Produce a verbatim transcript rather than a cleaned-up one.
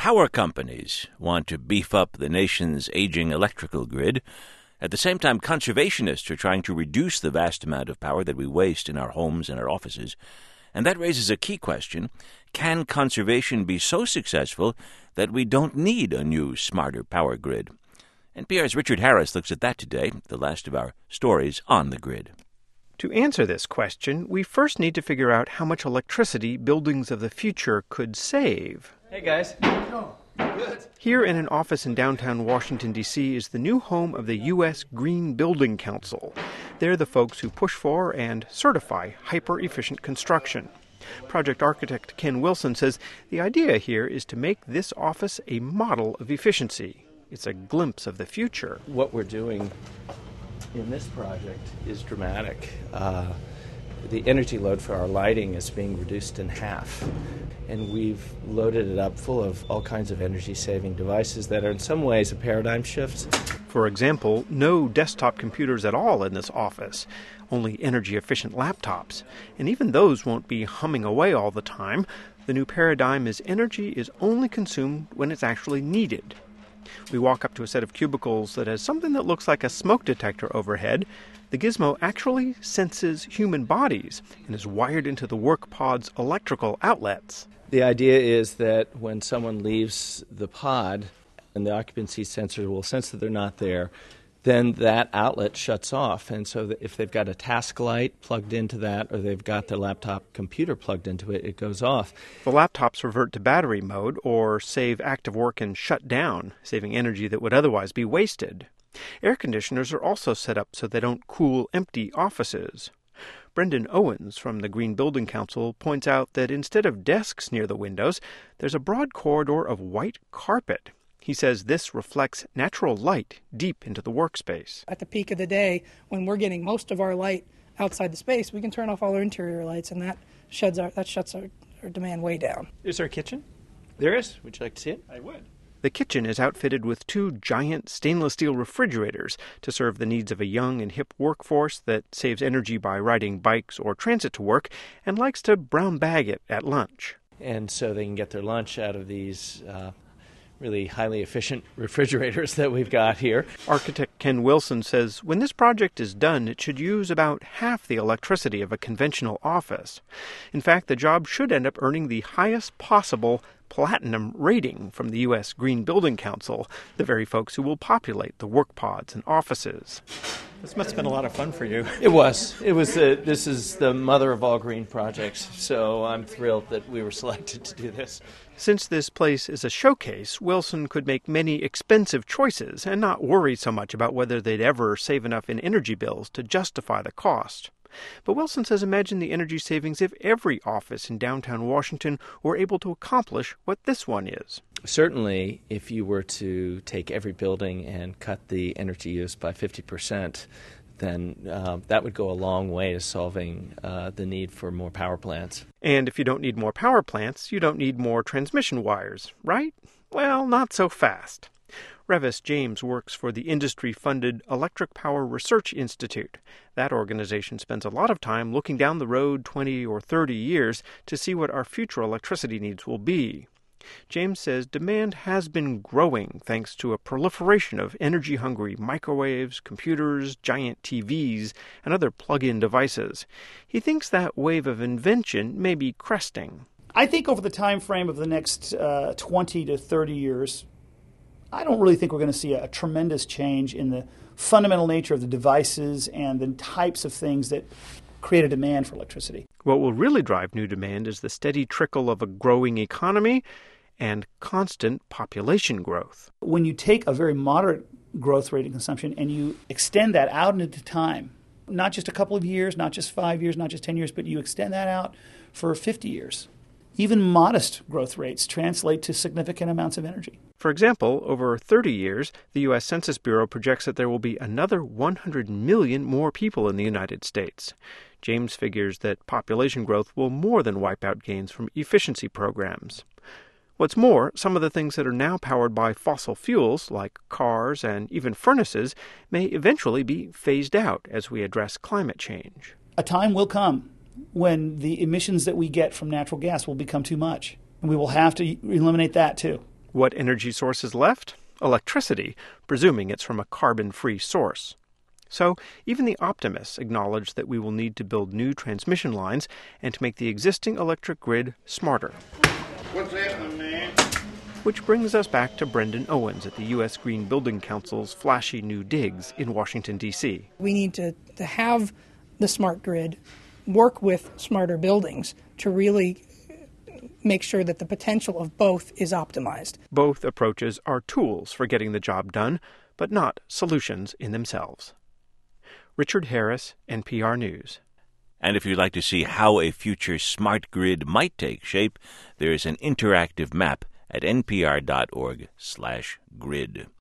Power companies want to beef up the nation's aging electrical grid. At the same time, conservationists are trying to reduce the vast amount of power that we waste in our homes and our offices. And that raises a key question. Can conservation be so successful that we don't need a new, smarter power grid? N P R's Richard Harris looks at that today, the last of our stories on the grid. To answer this question, we first need to figure out how much electricity buildings of the future could save. Hey, guys. Good. Here in an office in downtown Washington, D C is the new home of the U S Green Building Council. They're the folks who push for and certify hyper-efficient construction. Project architect Ken Wilson says the idea here is to make this office a model of efficiency. It's a glimpse of the future. What we're doing in this project is dramatic. Uh, the energy load for our lighting is being reduced in half. And we've loaded it up full of all kinds of energy-saving devices that are in some ways a paradigm shift. For example, no desktop computers at all in this office, only energy-efficient laptops. And even those won't be humming away all the time. The new paradigm is energy is only consumed when it's actually needed. We walk up to a set of cubicles that has something that looks like a smoke detector overhead. The gizmo actually senses human bodies and is wired into the work pod's electrical outlets. The idea is that when someone leaves the pod and the occupancy sensor will sense that they're not there, then that outlet shuts off. And so that if they've got a task light plugged into that or they've got their laptop computer plugged into it, it goes off. The laptops revert to battery mode or save active work and shut down, saving energy that would otherwise be wasted. Air conditioners are also set up so they don't cool empty offices. Brendan Owens from the Green Building Council points out that instead of desks near the windows, there's a broad corridor of white carpet. He says this reflects natural light deep into the workspace. At the peak of the day, when we're getting most of our light outside the space, we can turn off all our interior lights, and that sheds our, that shuts our, our demand way down. Is there a kitchen? There is. Would you like to see it? I would. The kitchen is outfitted with two giant stainless steel refrigerators to serve the needs of a young and hip workforce that saves energy by riding bikes or transit to work and likes to brown bag it at lunch. And so they can get their lunch out of these uh, really highly efficient refrigerators that we've got here. Architect Ken Wilson says when this project is done, it should use about half the electricity of a conventional office. In fact, the job should end up earning the highest possible platinum rating from the U S Green Building Council, the very folks who will populate the work pods and offices. This must have been a lot of fun for you. It was. It was. Uh, this is the mother of all green projects, so I'm thrilled that we were selected to do this. Since this place is a showcase, Wilson could make many expensive choices and not worry so much about whether they'd ever save enough in energy bills to justify the cost. But Wilson says imagine the energy savings if every office in downtown Washington were able to accomplish what this one is. Certainly, if you were to take every building and cut the energy use by fifty percent, then uh, that would go a long way to solving uh, the need for more power plants. And if you don't need more power plants, you don't need more transmission wires, right? Well, not so fast. Revis James works for the industry-funded Electric Power Research Institute. That organization spends a lot of time looking down the road twenty or thirty years to see what our future electricity needs will be. James says demand has been growing thanks to a proliferation of energy-hungry microwaves, computers, giant T Vs, and other plug-in devices. He thinks that wave of invention may be cresting. I think over the time frame of the next uh, twenty to thirty years, I don't really think we're going to see a, a tremendous change in the fundamental nature of the devices and the types of things that create a demand for electricity. What will really drive new demand is the steady trickle of a growing economy and constant population growth. When you take a very moderate growth rate in consumption and you extend that out into time, not just a couple of years, not just five years, not just ten years, but you extend that out for fifty years, even modest growth rates translate to significant amounts of energy. For example, over thirty years, the U S Census Bureau projects that there will be another one hundred million more people in the United States. James figures that population growth will more than wipe out gains from efficiency programs. What's more, some of the things that are now powered by fossil fuels, like cars and even furnaces, may eventually be phased out as we address climate change. A time will come when the emissions that we get from natural gas will become too much, and we will have to eliminate that too. What energy source is left? Electricity, presuming it's from a carbon-free source. So even the optimists acknowledge that we will need to build new transmission lines and to make the existing electric grid smarter. What's happening, man? Which brings us back to Brendan Owens at the U S Green Building Council's flashy new digs in Washington, D C We need to, to have the smart grid work with smarter buildings to really make sure that the potential of both is optimized. Both approaches are tools for getting the job done, but not solutions in themselves. Richard Harris, N P R News. And if you'd like to see how a future smart grid might take shape, there is an interactive map at npr dot org slash grid.